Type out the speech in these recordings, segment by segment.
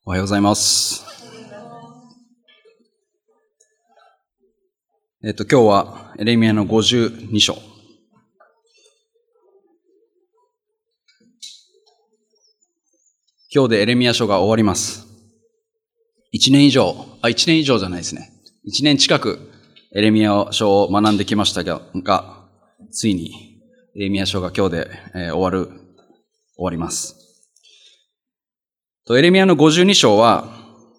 おはようございます。今日はエレミヤの52章。今日でエレミヤ書が終わります。1年以上じゃないですね。1年近くエレミヤ書を学んできましたが、ついにエレミヤ書が今日で終わります。エレミヤの52章は、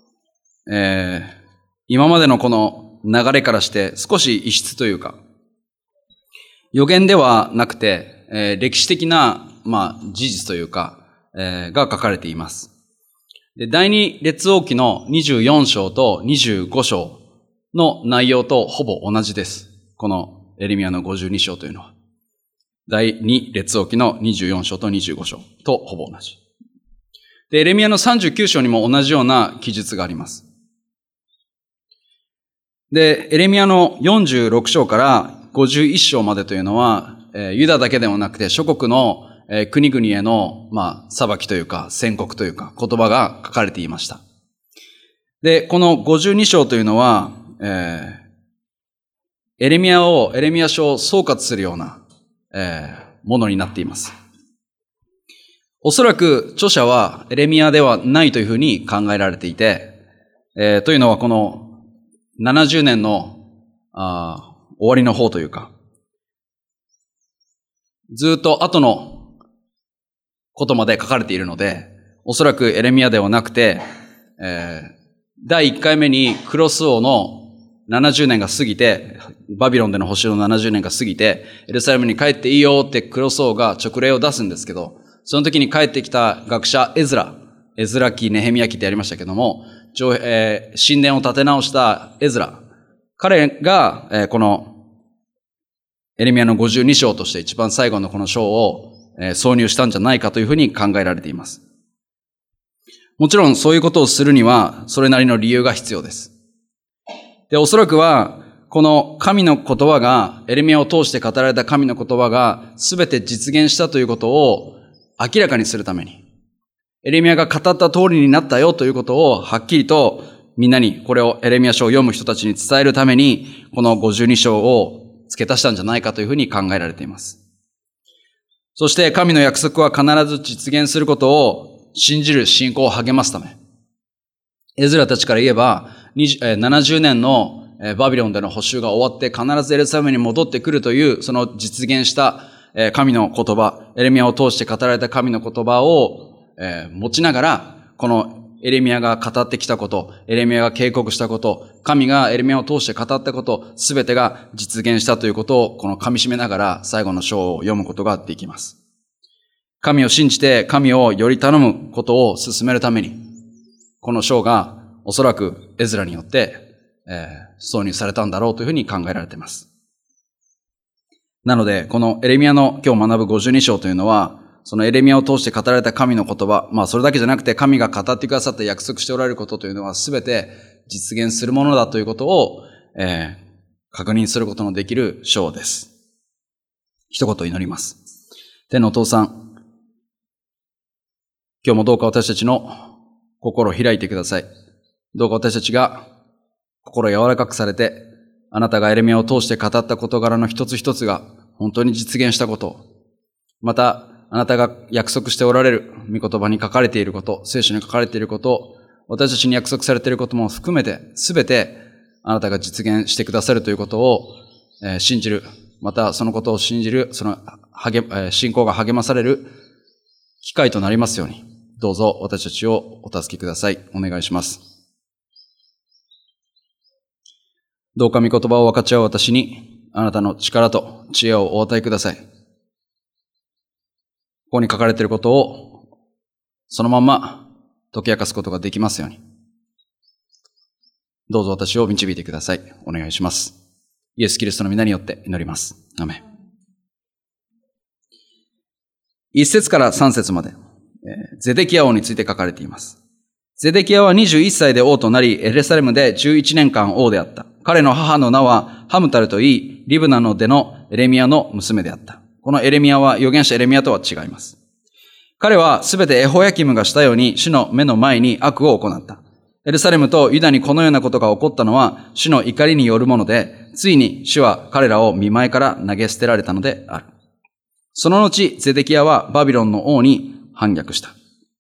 今までのこの流れからして少し異質というか、予言ではなくて、歴史的な、事実というか、が書かれています。で、第二列王記の24章と25章の内容とほぼ同じです。このエレミヤの52章というのは。第二列王記の24章と25章とほぼ同じ。で、エレミヤの39章にも同じような記述があります。で、エレミヤの46章から51章までというのは、ユダだけではなくて諸国の国々への、裁きというか宣告というか言葉が書かれていました。で、この52章というのは、エレミヤ書を総括するような、ものになっています。おそらく著者はエレミヤではないというふうに考えられていて、というのはこの70年の終わりの方というか、ずっと後のことまで書かれているので、おそらくエレミヤではなくて、第1回目にクロス王の70年が過ぎて、バビロンでの捕囚の70年が過ぎて、エルサレムに帰っていいよってクロス王が勅令を出すんですけど、その時に帰ってきた学者エズラ記、ネヘミヤ記ってやりましたけども、神殿を建て直したエズラ。彼が、このエレミヤの52章として一番最後のこの章を、挿入したんじゃないかというふうに考えられています。もちろんそういうことをするには、それなりの理由が必要です。で、おそらくは、この神の言葉が、エレミヤを通して語られた神の言葉が、すべて実現したということを、明らかにするために、エレミヤが語った通りになったよということをはっきりとみんなにこれをエレミヤ書を読む人たちに伝えるために、この52章を付け足したんじゃないかというふうに考えられています。そして神の約束は必ず実現することを信じる信仰を励ますため、エズラたちから言えば70年のバビロンでの捕囚が終わって必ずエルサレムに戻ってくるというその実現した神の言葉、エレミヤを通して語られた神の言葉を持ちながら、このエレミヤが語ってきたこと、エレミヤが警告したこと、神がエレミヤを通して語ったこと、すべてが実現したということを、この噛み締めながら最後の章を読むことができます。神を信じて神をより頼むことを進めるために、この章がおそらくエズラによって、挿入されたんだろうというふうに考えられています。なので、このエレミヤの今日学ぶ52章というのは、そのエレミヤを通して語られた神の言葉、それだけじゃなくて神が語ってくださった約束しておられることというのはすべて実現するものだということを、確認することのできる章です。一言祈ります。天のお父さん、今日もどうか私たちの心を開いてください。どうか私たちが心柔らかくされて、あなたがエレミヤを通して語った事柄の一つ一つが本当に実現したこと、またあなたが約束しておられる御言葉に書かれていること、聖書に書かれていること、私たちに約束されていることも含めて、すべてあなたが実現してくださるということを信じる、またそのことを信じる、その信仰が励まされる機会となりますように、どうぞ私たちをお助けください。お願いします。どうか御言葉を分かち合う私に、あなたの力と知恵をお与えください。ここに書かれていることを、そのまま解き明かすことができますように。どうぞ私を導いてください。お願いします。イエス・キリストの皆によって祈ります。アーメン。1節から3節まで、ゼデキヤ王について書かれています。ゼデキヤは21歳で王となり、エルサレムで11年間王であった。彼の母の名はハムタルといい、リブナの出のエレミヤの娘であった。このエレミヤは預言者エレミヤとは違います。 彼はすべてエホヤキムがしたように主の目の前に悪を行った。エルサレムとユダにこのようなことが起こったのは主の怒りによるもので、ついに主は彼らを見舞いから投げ捨てられたのである。その後、ゼデキヤはバビロンの王に反逆した。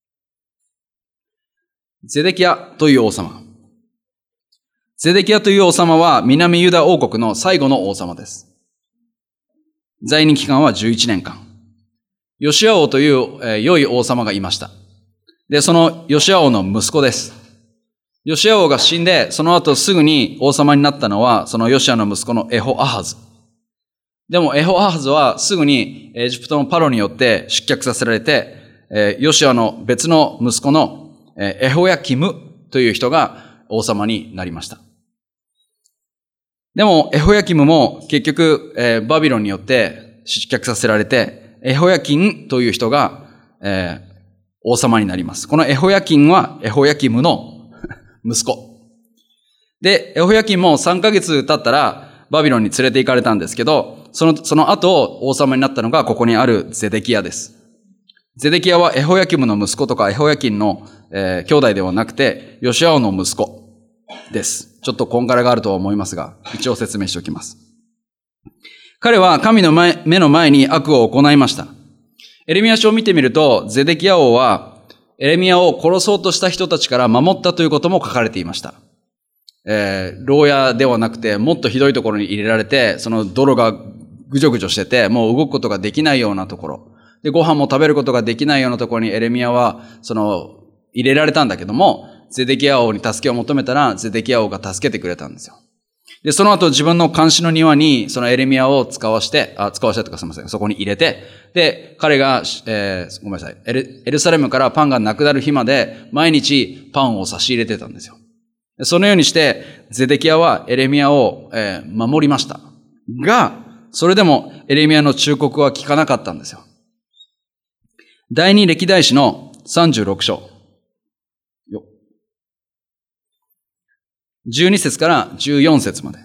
ゼデキヤという王様。ゼデキヤという王様は南ユダ王国の最後の王様です。在任期間は11年間。ヨシア王という良い王様がいました。で、そのヨシア王の息子です。ヨシア王が死んで、その後すぐに王様になったのは、そのヨシアの息子のエホアハズ。でもエホアハズはすぐにエジプトのパロによって失脚させられて、ヨシアの別の息子のエホヤキムという人が王様になりました。でもエホヤキムも結局バビロンによって失脚させられて、エホヤキンという人が王様になります。このエホヤキンはエホヤキムの息子。で、エホヤキンも3ヶ月経ったらバビロンに連れて行かれたんですけど、その後王様になったのがここにあるゼデキヤです。ゼデキヤはエホヤキムの息子とかエホヤキンの、兄弟ではなくて、ヨシア王の息子です。ちょっとこんがらがあるとは思いますが、一応説明しておきます。彼は神の目の前に悪を行いました。エレミヤ書を見てみると、ゼデキヤ王はエレミヤを殺そうとした人たちから守ったということも書かれていました。牢屋ではなくて、もっとひどいところに入れられて、その泥がぐじょぐじょしてて、もう動くことができないようなところ。で、ご飯も食べることができないようなところにエレミヤは、入れられたんだけども、ゼデキヤ王に助けを求めたら、ゼデキヤ王が助けてくれたんですよ。で、その後自分の監視の庭に、そのエレミヤを使わしてとかすみません。そこに入れて、で、彼が、ごめんなさい。エルサレムからパンがなくなる日まで、毎日パンを差し入れてたんですよ。そのようにして、ゼデキヤはエレミヤを、守りました。が、それでもエレミヤの忠告は聞かなかったんですよ。第二歴代史の36章。12節から14節まで。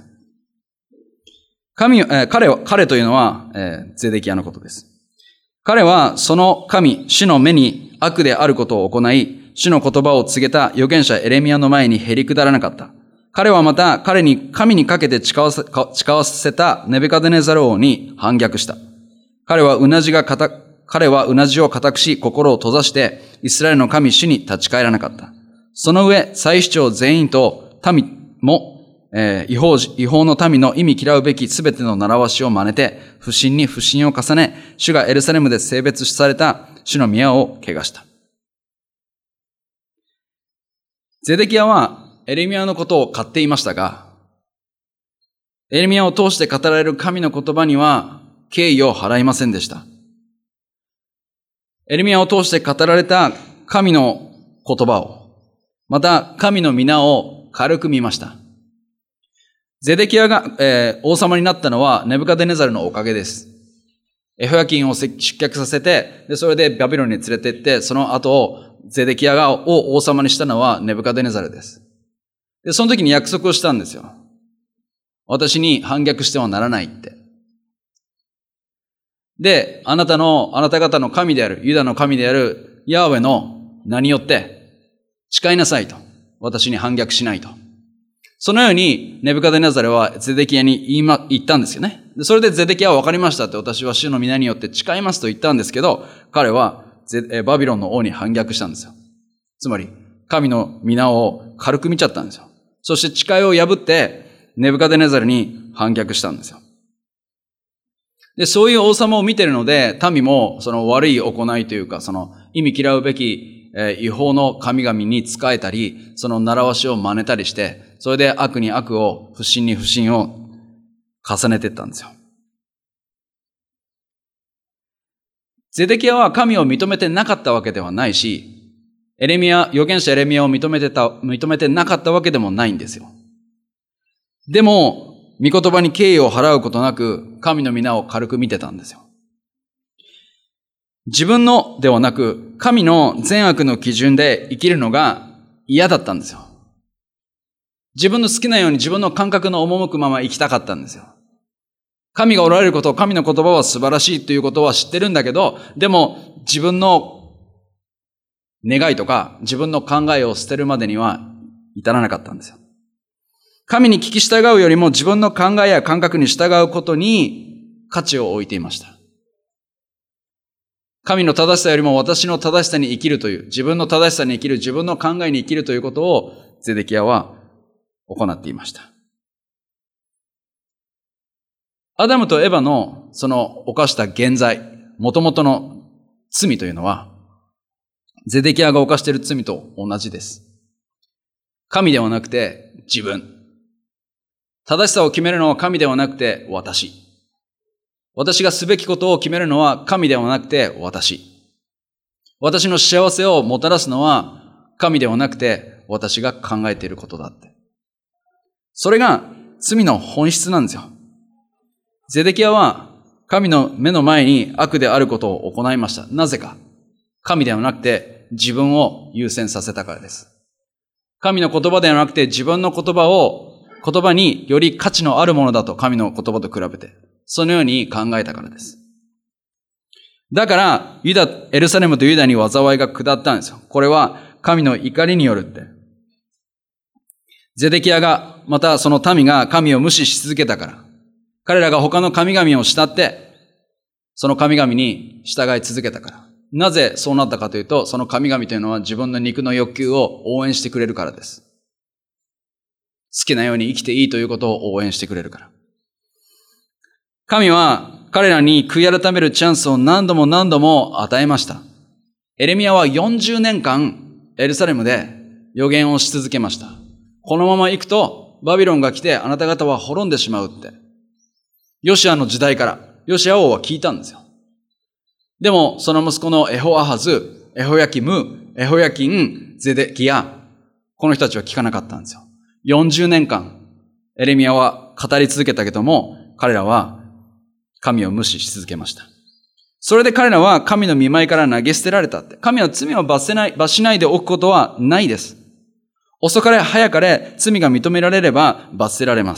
彼というのは、ゼデキヤのことです。彼はその神、主の目に悪であることを行い、主の言葉を告げた預言者エレミヤの前にへりくだらなかった。彼はまた神にかけて誓わせたネブカデネザル王に反逆した。彼はうなじを固くし、心を閉ざして、イスラエルの神主に立ち返らなかった。その上、祭司長全員と民も、違法の民の意味嫌うべきすべての習わしを真似て、不信に不信を重ね、主がエルサレムで性別された主の宮を汚した。ゼデキヤはエレミヤのことを買っていましたが、エレミヤを通して語られる神の言葉には敬意を払いませんでした。エレミヤを通して語られた神の言葉を、また神の皆を軽く見ました。ゼデキヤが、王様になったのはネブカデネザルのおかげです。エホヤキンを失脚させて、それでバビロンに連れて行って、その後、ゼデキヤを王様にしたのはネブカデネザルです。で、その時に約束をしたんですよ。私に反逆してはならないって。で、あなた方の神である、ユダの神であるヤーウェの名によって誓いなさいと。私に反逆しないと。そのようにネブカデネザルはゼデキヤに言ったんですよね。で、それでゼデキヤは分かりましたって、私は主の皆によって誓いますと言ったんですけど、彼はバビロンの王に反逆したんですよ。つまり、神の皆を軽く見ちゃったんですよ。そして誓いを破って、ネブカデネザルに反逆したんですよ。で、そういう王様を見てるので、民もその悪い行いというか、その意味嫌うべき違法の神々に仕えたり、その習わしを真似たりして、それで悪に悪を、不信に不信を重ねていったんですよ。ゼデキヤは神を認めてなかったわけではないし、預言者エレミヤを認めてなかったわけでもないんですよ。でも、御言葉に敬意を払うことなく、神の皆を軽く見てたんですよ。自分のではなく、神の善悪の基準で生きるのが嫌だったんですよ。自分の好きなように自分の感覚の赴くまま生きたかったんですよ。神がおられること、神の言葉は素晴らしいということは知ってるんだけど、でも自分の願いとか自分の考えを捨てるまでには至らなかったんですよ。神に聞き従うよりも自分の考えや感覚に従うことに価値を置いていました。神の正しさよりも私の正しさに生きるという、自分の正しさに生きる、自分の考えに生きるということをゼデキヤは行っていました。アダムとエバのその犯した原罪、元々の罪というのは、ゼデキヤが犯している罪と同じです。神ではなくて自分。正しさを決めるのは神ではなくて私。私がすべきことを決めるのは神ではなくて私。私の幸せをもたらすのは神ではなくて私が考えていることだって。それが罪の本質なんですよ。ゼデキヤは神の目の前に悪であることを行いました。なぜか。神ではなくて自分を優先させたからです。神の言葉ではなくて自分の言葉により価値のあるものだと、神の言葉と比べて。そのように考えたからです。だから、エルサレムとユダに災いが下ったんですよ。これは神の怒りによるって。ゼデキヤが、またその民が神を無視し続けたから。彼らが他の神々を慕って、その神々に従い続けたから。なぜそうなったかというと、その神々というのは自分の肉の欲求を応援してくれるからです。好きなように生きていいということを応援してくれるから。神は彼らに悔い改めるチャンスを何度も何度も与えました。エレミヤは40年間エルサレムで預言をし続けました。このまま行くとバビロンが来てあなた方は滅んでしまうって。ヨシアの時代からヨシア王は聞いたんですよ。でもその息子のエホアハズ、エホヤキム、エホヤキン、ゼデキヤ、この人たちは聞かなかったんですよ。40年間エレミヤは語り続けたけども、彼らは神を無視し続けました。それで彼らは神の御前から投げ捨てられたって。神は罪を罰しないでおくことはないです。遅かれ早かれ罪が認められれば罰せられます。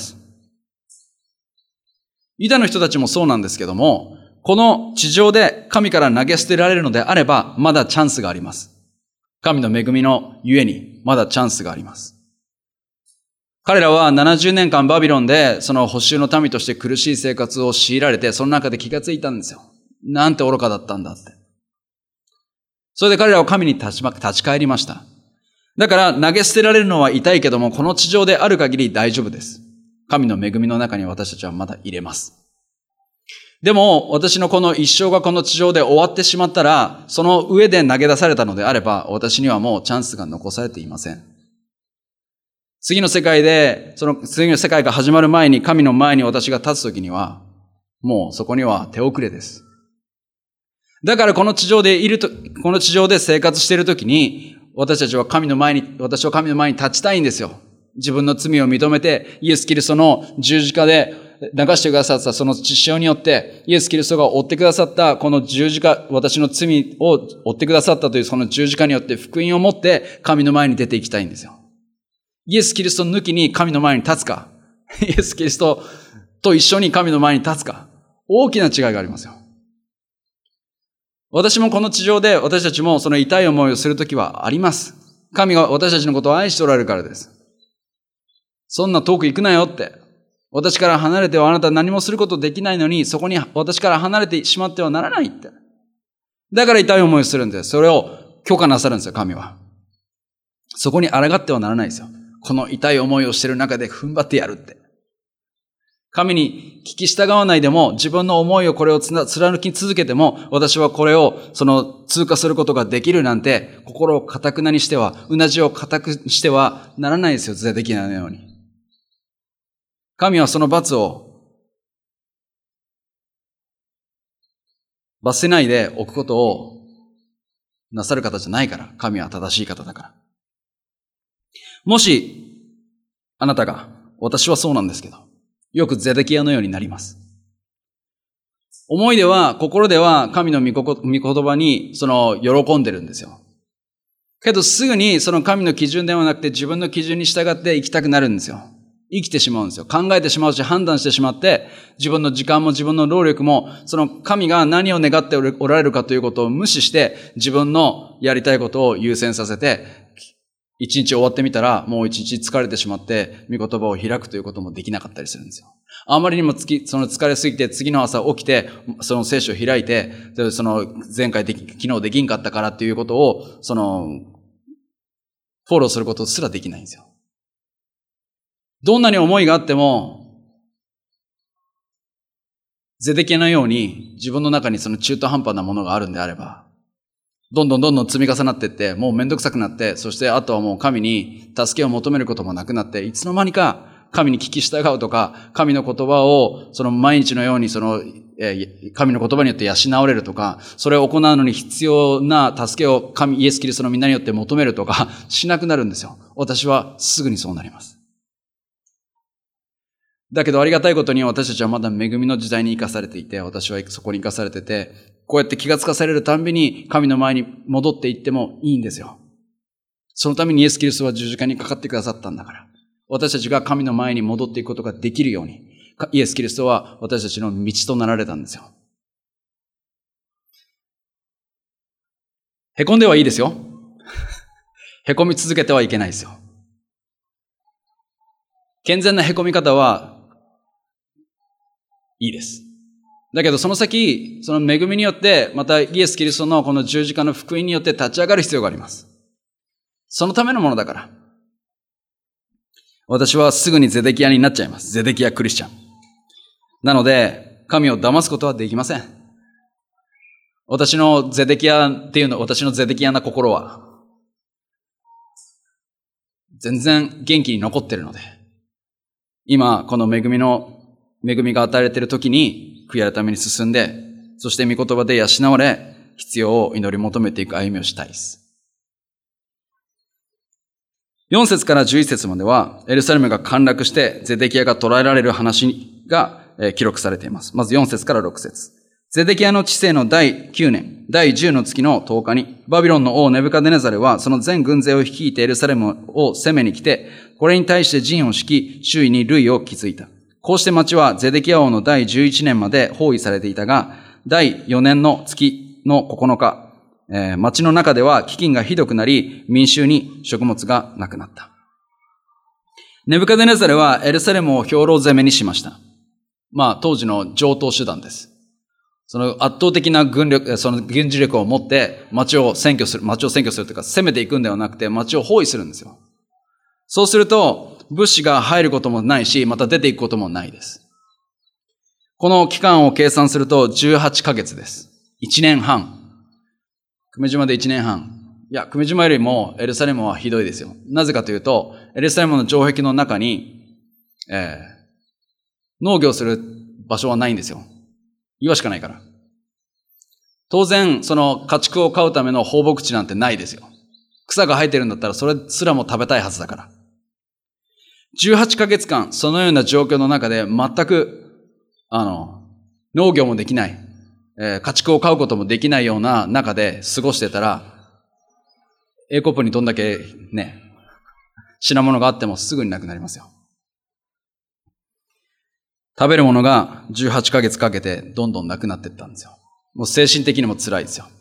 ユダの人たちもそうなんですけども、この地上で神から投げ捨てられるのであれば、まだチャンスがあります。神の恵みのゆえに、まだチャンスがあります。彼らは70年間バビロンでその捕囚の民として苦しい生活を強いられて、その中で気がついたんですよ。なんて愚かだったんだって。それで彼らは神に立ち返りました。だから投げ捨てられるのは痛いけども、この地上である限り大丈夫です。神の恵みの中に私たちはまだ入れます。でも私のこの一生がこの地上で終わってしまったら、その上で投げ出されたのであれば、私にはもうチャンスが残されていません。次の世界で、その次の世界が始まる前に神の前に私が立つときには、もうそこには手遅れです。だからこの地上で生活しているときに、私は神の前に立ちたいんですよ。自分の罪を認めて、イエス・キリストの十字架で流してくださったその血潮によって、イエス・キリストが追ってくださったこの十字架、私の罪を追ってくださったというその十字架によって福音を持って神の前に出ていきたいんですよ。イエス・キリスト抜きに神の前に立つか、イエス・キリストと一緒に神の前に立つか、大きな違いがありますよ。私もこの地上で私たちもその痛い思いをするときはあります。神が私たちのことを愛しておられるからです。そんな遠く行くなよって。私から離れてはあなた何もすることできないのに、そこに私から離れてしまってはならないって。だから痛い思いをするんです。それを許可なさるんですよ、神は。そこに抗ってはならないですよ。この痛い思いをしている中で踏ん張ってやるって。神に聞き従わないでも、自分の思いをこれを貫き続けても、私はこれを通過することができるなんて、心を固くなにしては、うなじを固くしてはならないですよ、ゼデキヤのように。神はその罰せないでおくことをなさる方じゃないから、神は正しい方だから。もし、あなたが、私はそうなんですけど、よくゼデキヤのようになります。思いでは、心では神の御言葉に喜んでるんですよ。けどすぐにその神の基準ではなくて自分の基準に従って生きたくなるんですよ。 生きてしまうんですよ。考えてしまうし、判断してしまって、自分の時間も自分の労力も、その神が何を願っておられるかということを無視して、自分のやりたいことを優先させて、一日終わってみたら、もう一日疲れてしまって、御言葉を開くということもできなかったりするんですよ。あまりにもその疲れすぎて、次の朝起きて、その聖書を開いて、その昨日できんかったからっていうことを、フォローすることすらできないんですよ。どんなに思いがあっても、ゼデキヤのように自分の中にその中途半端なものがあるんであれば、どんどん積み重なっていって、もうめんどくさくなって、そしてあとはもう神に助けを求めることもなくなって、いつの間にか神に聞き従うとか、神の言葉をその毎日のように神の言葉によって養われるとか、それを行うのに必要な助けをイエス・キリストの皆によって求めるとか、しなくなるんですよ。私はすぐにそうなります。だけどありがたいことに私たちはまだ恵みの時代に生かされていて、私はそこに生かされてて、こうやって気がつかされるたんびに神の前に戻っていってもいいんですよ。そのためにイエス・キリストは十字架にかかってくださったんだから。私たちが神の前に戻っていくことができるように、イエス・キリストは私たちの道となられたんですよ。凹んではいいですよ。凹み続けてはいけないですよ。健全な凹み方はいいです。だけどその先、その恵みによって、またイエス・キリストのこの十字架の福音によって立ち上がる必要があります。そのためのものだから。私はすぐにゼデキヤになっちゃいます。ゼデキヤクリスチャン。なので、神を騙すことはできません。私のゼデキヤな心は、全然元気に残ってるので、今、この恵みが与えられている時に、悔い改めに進んで、そして御言葉で養われ、必要を祈り求めていく歩みをしたいです。4節から11節までは、エルサレムが陥落して、ゼデキヤが捕らえられる話が記録されています。まず4節から6節。ゼデキヤの治世の第9年、第10の月の10日に、バビロンの王ネブカデネザルは、その全軍勢を率いてエルサレムを攻めに来て、これに対して陣を敷き、周囲に塁を築いた。こうして町はゼデキヤ王の第11年まで包囲されていたが、第4年の月の9日、町の中では飢饉がひどくなり、民衆に食物がなくなった。ネブカデネザルはエルサレムを兵糧攻めにしました。当時の常套手段です。その圧倒的な軍事力を持って町を占拠するというか、攻めていくんではなくて町を包囲するんですよ。そうすると、物資が入ることもないし、また出ていくこともないです。この期間を計算すると18ヶ月です。1年半。久米島で1年半。いや、久米島よりもエルサレムはひどいですよ。なぜかというと、エルサレムの城壁の中に、農業する場所はないんですよ。岩しかないから。当然、その家畜を飼うための放牧地なんてないですよ。草が生えてるんだったらそれすらも食べたいはずだから。18ヶ月間、そのような状況の中で全く、農業もできない、家畜を飼うこともできないような中で過ごしてたら、英コップにどんだけね、品物があってもすぐになくなりますよ。食べるものが18ヶ月かけてどんどんなくなっていったんですよ。もう精神的にも辛いですよ。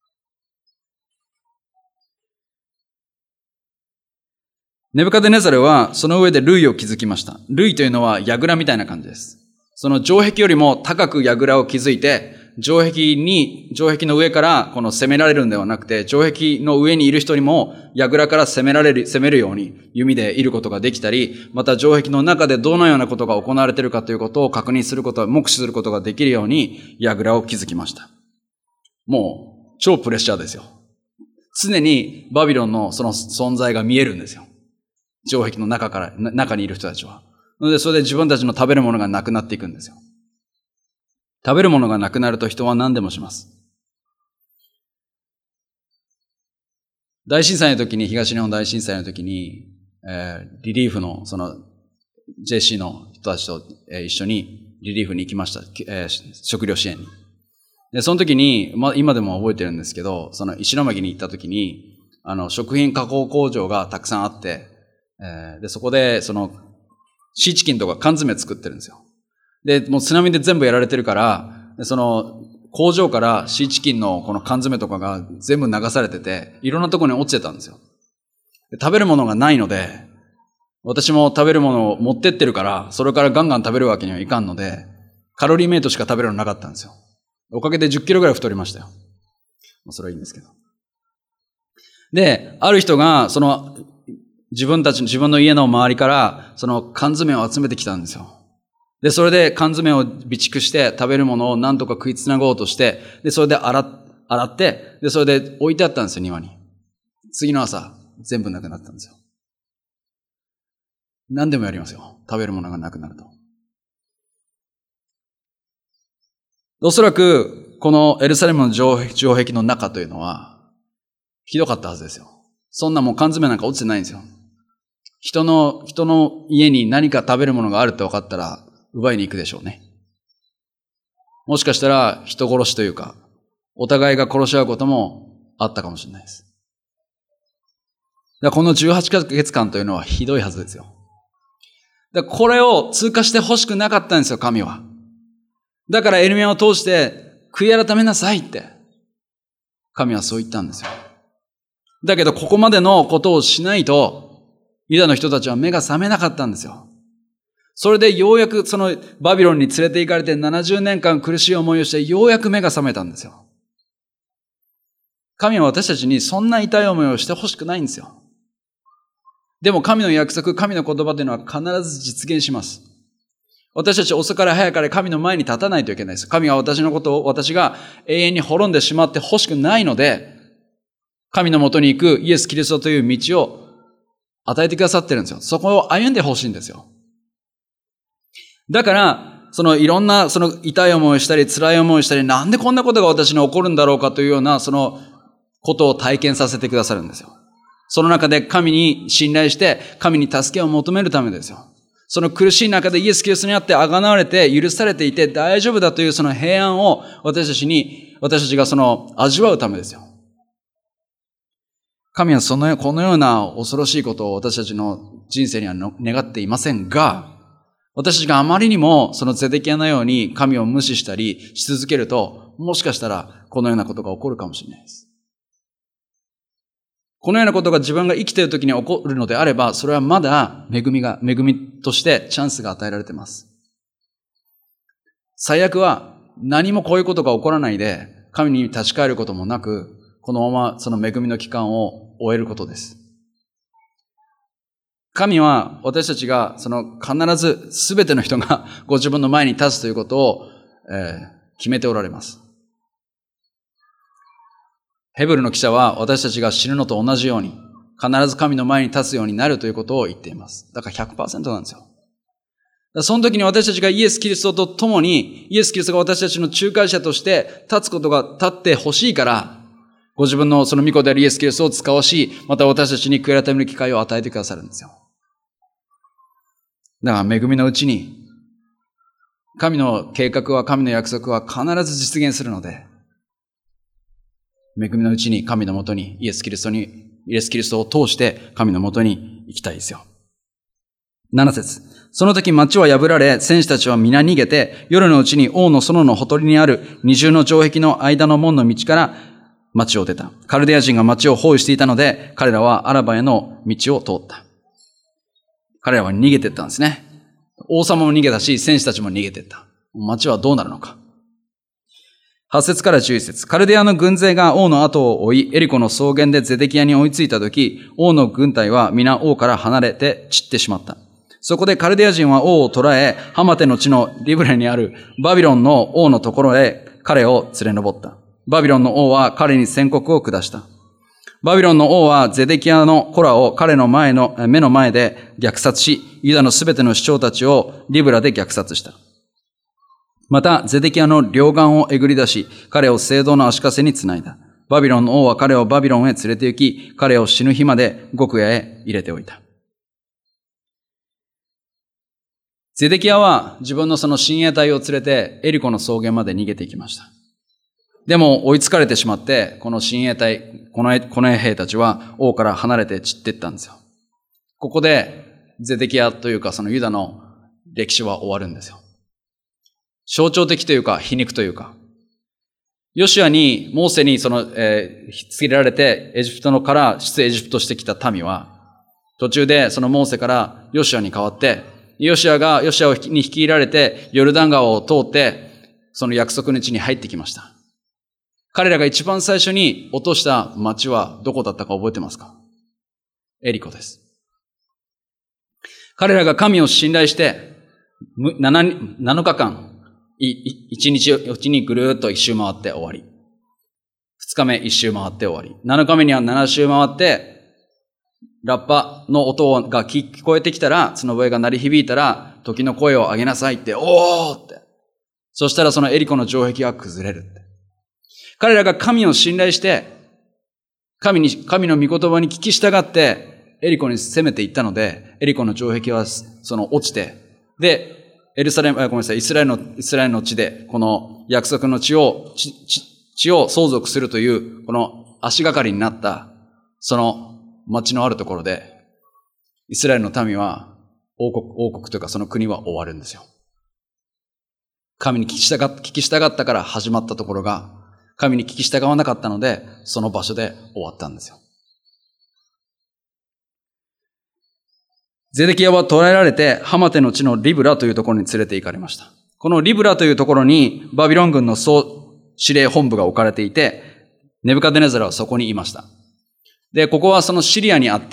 ネブカデネザルはその上で塁を築きました。塁というのは櫓みたいな感じです。その城壁よりも高く櫓を築いて、城壁の上からこの攻められるんではなくて、城壁の上にいる人にも櫓から攻めるように弓で射ることができたり、また城壁の中でどのようなことが行われているかということを目視することができるように櫓を築きました。もう超プレッシャーですよ。常にバビロンのその存在が見えるんですよ。城壁の中にいる人たちは。で、それで自分たちの食べるものがなくなっていくんですよ。食べるものがなくなると人は何でもします。東日本大震災の時に、リリーフの、JC の人たちと一緒にリリーフに行きました。食料支援に。で、その時に、今でも覚えてるんですけど、その石巻に行った時に、食品加工工場がたくさんあって、で、そこで、 シーチキンとか缶詰作ってるんですよ。で、もう津波で全部やられてるから、その工場からシーチキンのこの缶詰とかが全部流されてて、いろんなところに落ちてたんですよ。で食べるものがないので、私も食べるものを持ってってるから、それからガンガン食べるわけにはいかんので、カロリーメイトしか食べるのなかったんですよ。おかげで10キロぐらい太りましたよ。それはいいんですけど。で、ある人が、自分の家の周りから、その缶詰を集めてきたんですよ。で、それで缶詰を備蓄して食べるものを何とか食いつなごうとして、で、それで洗って、で、それで置いてあったんですよ、庭に。次の朝、全部なくなったんですよ。何でもやりますよ。食べるものがなくなると。おそらく、このエルサレムの城壁の中というのは、ひどかったはずですよ。そんなもう缶詰なんか落ちてないんですよ。人の家に何か食べるものがあるって分かったら、奪いに行くでしょうね。もしかしたら、人殺しというか、お互いが殺し合うこともあったかもしれないです。だからこの18ヶ月間というのはひどいはずですよ。だからこれを通過して欲しくなかったんですよ、神は。だからエルミヤを通して悔い改めなさいって神はそう言ったんですよ。だけどここまでのことをしないとユダの人たちは目が覚めなかったんですよ。それでようやくそのバビロンに連れて行かれて70年間苦しい思いをしてようやく目が覚めたんですよ。神は私たちにそんな痛い思いをして欲しくないんですよ。でも神の約束、神の言葉というのは必ず実現します。私たち遅かれ早かれ神の前に立たないといけないです。神は私が永遠に滅んでしまって欲しくないので、神のもとに行くイエス・キリストという道を与えてくださってるんですよ。そこを歩んで欲しいんですよ。だから、いろんな痛い思いをしたり辛い思いをしたり、なんでこんなことが私に起こるんだろうかというようなことを体験させてくださるんですよ。その中で神に信頼して神に助けを求めるためですよ。その苦しい中でイエス・キリストにあって贖われて許されていて大丈夫だというその平安を私たちが味わうためですよ。神はこのような恐ろしいことを私たちの人生には願っていませんが、私たちがあまりにもゼデキヤのように神を無視したりし続けると、もしかしたらこのようなことが起こるかもしれないです。このようなことが自分が生きている時に起こるのであれば、それはまだ恵みとしてチャンスが与えられています。最悪は何もこういうことが起こらないで、神に立ち返ることもなく、このままその恵みの期間を終えることです。神は私たちが必ず全ての人がご自分の前に立つということを、決めておられます。ヘブルの記者は私たちが死ぬのと同じように必ず神の前に立つようになるということを言っています。だから 100% なんですよ。その時に私たちがイエス・キリストと共に、イエス・キリストが私たちの仲介者として立ってほしいから、ご自分の御子であるイエス・キリストを使わし、また私たちに悔い改める機会を与えてくださるんですよ。だから恵みのうちに、神の計画は、神の約束は必ず実現するので、恵みのうちに神のもとに、イエス・キリストを通して神のもとに行きたいですよ。7節。その時町は破られ、戦士たちは皆逃げて、夜のうちに王の園のほとりにある二重の城壁の間の門の道から町を出た。カルデア人が町を包囲していたので、彼らはアラバへの道を通った。彼らは逃げていったんですね。王様も逃げたし、戦士たちも逃げていった。町はどうなるのか。8節から11節。カルデアの軍勢が王の後を追い、エリコの草原でゼデキヤに追いついたとき、王の軍隊は皆王から離れて散ってしまった。そこでカルデア人は王を捕らえ、ハマテの地のリブレにあるバビロンの王のところへ彼を連れ上った。バビロンの王は彼に宣告を下した。バビロンの王はゼデキヤの子らを彼の目の前で虐殺し、ユダのすべての首長たちをリブラで虐殺した。また、ゼデキヤの両眼をえぐり出し、彼を聖堂の足かせにつないだ。バビロンの王は彼をバビロンへ連れて行き、彼を死ぬ日まで獄屋へ入れておいた。ゼデキヤは自分の親衛隊を連れてエリコの草原まで逃げていきました。でも追いつかれてしまって、この親衛隊、この兵たちは王から離れて散っていったんですよ。ここでゼデキヤというかユダの歴史は終わるんですよ。象徴的というか皮肉というか、ヨシュアに、モーセにひっつけられてエジプトから出エジプトしてきた民は、途中でそのモーセからヨシュアに変わって、ヨシュアに率いられてヨルダン川を通って、その約束の地に入ってきました。彼らが一番最初に落とした町はどこだったか覚えてますか？エリコです。彼らが神を信頼して、7日間、1日うちにぐるーっと1周回って終わり。2日目1周回って終わり。7日目には7周回って、ラッパの音が聞こえてきたら、角笛が鳴り響いたら、時の声を上げなさいって、おーって。そしたらそのエリコの城壁が崩れるって。彼らが神を信頼して、神の御言葉に聞き従って、エリコに攻めていったので、エリコの城壁は落ちて、で、イスラエルの地で、この約束の地を相続するという、この足がかりになった、その町のあるところで、イスラエルの民は、王国というかその国は終わるんですよ。神に聞き従ったから始まったところが、神に聞き従わなかったので、その場所で終わったんですよ。ゼデキヤは捕らえられて、ハマテの地のリブラというところに連れて行かれました。このリブラというところに、バビロン軍の司令本部が置かれていて、ネブカデネザルはそこにいました。で、ここはそのシリアにあって、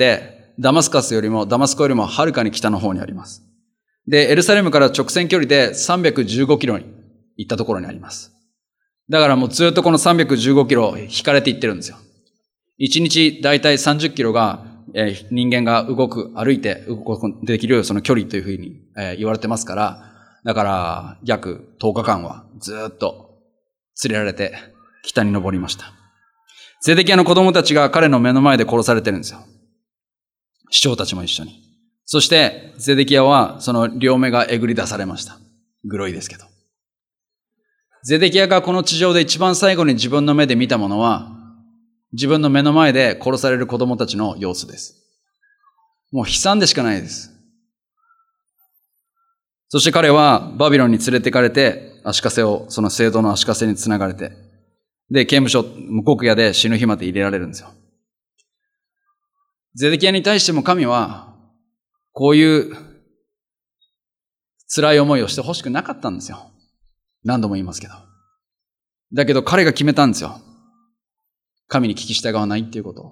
ダマスコよりもはるかに北の方にあります。で、エルサレムから直線距離で315キロに行ったところにあります。だからもうずっとこの315キロ引かれていってるんですよ。1日だいたい30キロが、人間が歩いて動くできるその距離というふうに、言われてますから、だから約10日間はずっと連れられて北に登りました。ゼデキヤの子供たちが彼の目の前で殺されてるんですよ。市長たちも一緒に。そしてゼデキヤはその両目がえぐり出されました。グロいですけど。ゼデキヤがこの地上で一番最後に自分の目で見たものは、自分の目の前で殺される子供たちの様子です。もう悲惨でしかないです。そして彼はバビロンに連れて行かれて、その聖堂の足かせにつながれて、で、刑務所、無国屋で死ぬ日まで入れられるんですよ。ゼデキヤに対しても神は、こういう辛い思いをしてほしくなかったんですよ。何度も言いますけど。だけど彼が決めたんですよ。神に聞き従わないっていうことを。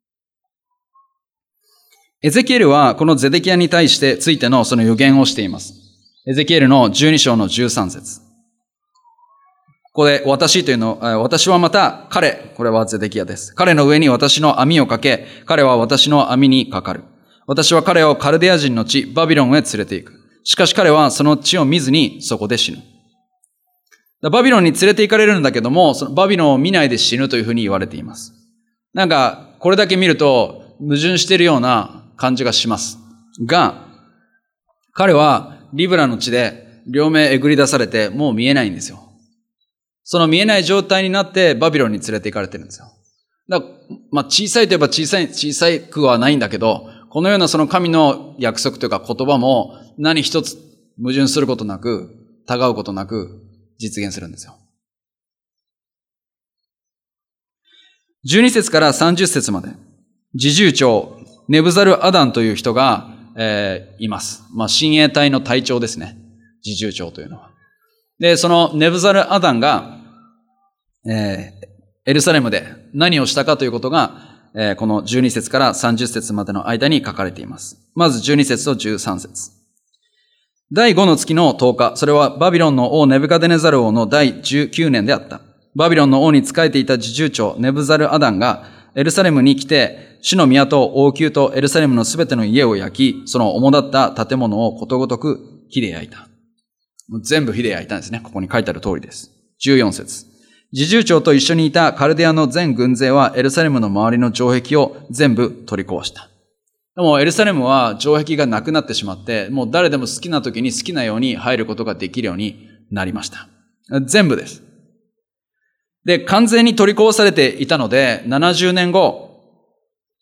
エゼキエルはこのゼデキヤに対してついてのその予言をしています。エゼキエルの12章の13節。ここで私というの、私はまたこれはゼデキヤです。彼の上に私の網をかけ、彼は私の網にかかる。私は彼をカルデア人の地、バビロンへ連れて行く。しかし彼はその地を見ずにそこで死ぬ。バビロンに連れて行かれるんだけども、そのバビロンを見ないで死ぬというふうに言われています。なんか、これだけ見ると矛盾しているような感じがします。が、彼はリブラの地で両目えぐり出されてもう見えないんですよ。その見えない状態になってバビロンに連れて行かれてるんですよ。小さいといえば小さくはないんだけど、このようなその神の約束というか言葉も何一つ矛盾することなく、違うことなく実現するんですよ。12節から30節まで、侍従長、ネブザル・アダンという人が、います。親衛隊の隊長ですね。侍従長というのは。で、そのネブザル・アダンが、エルサレムで何をしたかということが、この12節から30節までの間に書かれています。まず12節と13節。第5の月の10日、それはバビロンの王ネブカデネザル王の第19年であった。バビロンの王に仕えていた侍従長ネブザル・アダンがエルサレムに来て、主の宮と王宮とエルサレムのすべての家を焼き、その主だった建物をことごとく火で焼いた。全部火で焼いたんですね。ここに書いてある通りです。14節。侍従長と一緒にいたカルデアの全軍勢はエルサレムの周りの城壁を全部取り壊した。でもエルサレムは城壁がなくなってしまって、もう誰でも好きな時に好きなように入ることができるようになりました。全部です。で、完全に取り壊されていたので、70年後、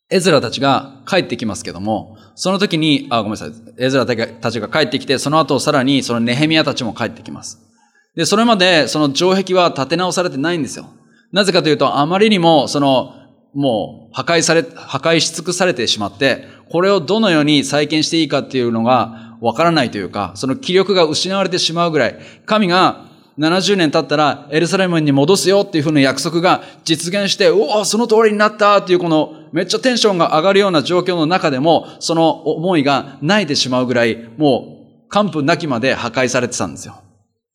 エズラたちが帰ってきますけども、その時に、ごめんなさい、エズラたちが帰ってきて、その後さらにそのネヘミヤたちも帰ってきます。で、それまでその城壁は建て直されてないんですよ。なぜかというと、あまりにももう破壊し尽くされてしまって、これをどのように再建していいかっていうのがわからないというか、その気力が失われてしまうぐらい、神が70年経ったらエルサレムに戻すよっていう風な約束が実現して、その通りになったっていうこのめっちゃテンションが上がるような状況の中でも、その思いが萎えてしまうぐらい、もう完膚なきまで破壊されてたんですよ。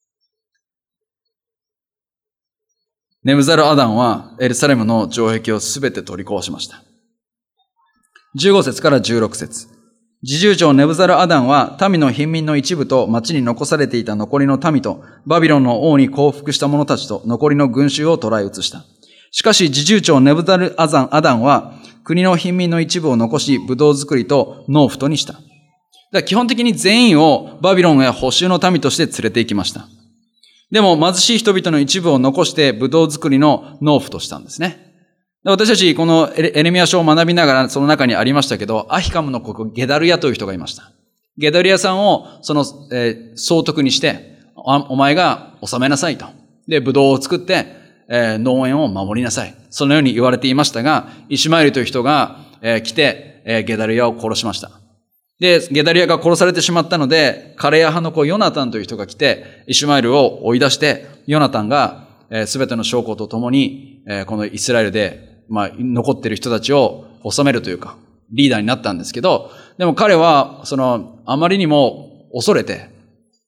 ネブザルアダンはエルサレムの城壁をすべて取り壊しました。15節から16節。侍従長ネブザルアダンは民の貧民の一部と町に残されていた残りの民とバビロンの王に降伏した者たちと残りの群衆を捕らえ移した。しかし侍従長ネブザルアダンは国の貧民の一部を残しブドウ作りと農夫とにした。だから基本的に全員をバビロンや捕囚の民として連れて行きました。でも貧しい人々の一部を残してブドウ作りの農夫としたんですね。私たちこのエレミヤ書を学びながらその中にありましたけど、アヒカムの子ゲダルヤという人がいました。ゲダルヤさんを総督にして、お前が治めなさいと。で、ブドウを作って、農園を守りなさい。そのように言われていましたが、イシュマエルという人が、来て、ゲダルヤを殺しました。で、ゲダルヤが殺されてしまったので、カレヤ派の子ヨナタンという人が来て、イシュマエルを追い出して、ヨナタンが、すべての将校と共に、このイスラエルで、残っている人たちを治めるというか、リーダーになったんですけど、でも彼は、あまりにも恐れて、